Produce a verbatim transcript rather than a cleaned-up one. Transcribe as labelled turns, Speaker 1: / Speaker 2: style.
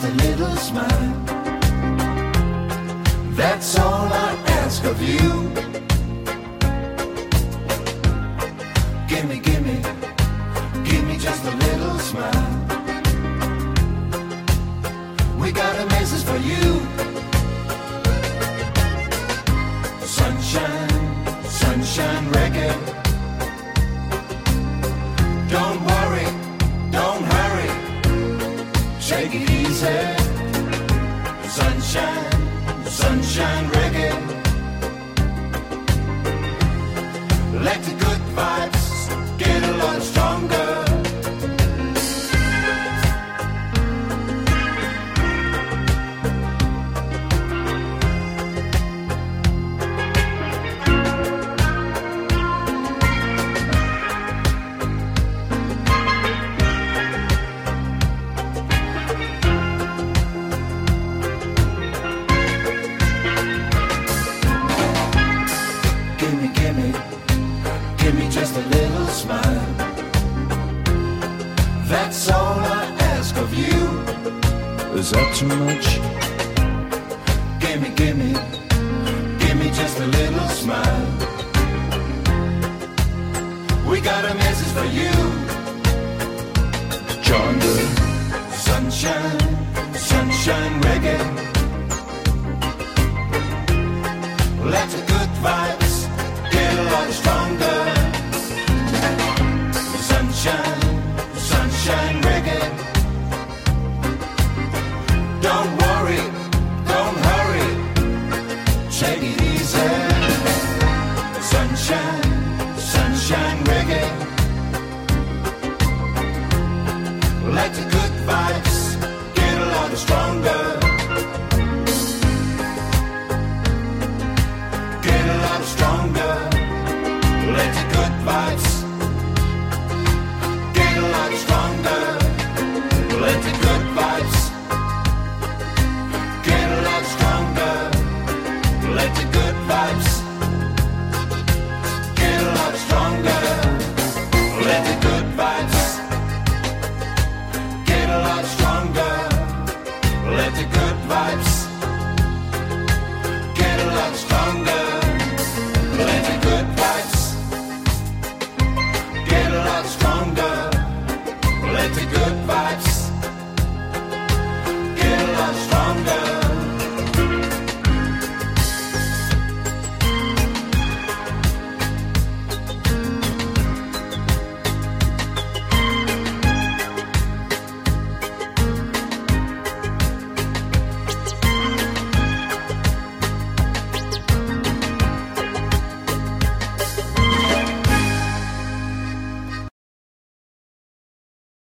Speaker 1: just a little smile. That's all I ask of you. Gimme, gimme, give me just a little smile. We got a message for you. Sunshine, sunshine reggae. Don't worry, don't hurry, take it easy. Sunshine, sunshine reggae. Let the good vibes get a lot stronger. Gimme, gimme, give me just a little smile. That's all I ask of you.
Speaker 2: Is that too much?
Speaker 1: Gimme, gimme, give me just a little smile. We got a message for you.
Speaker 2: John Doe.
Speaker 1: Sunshine, sunshine reggae. Let it